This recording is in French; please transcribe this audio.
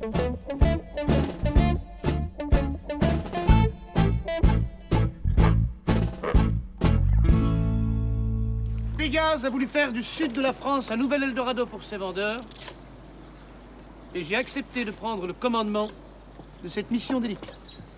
Pégase a voulu faire du sud de la France un nouvel Eldorado pour ses vendeurs. Et j'ai accepté de prendre le commandement de cette mission délicate.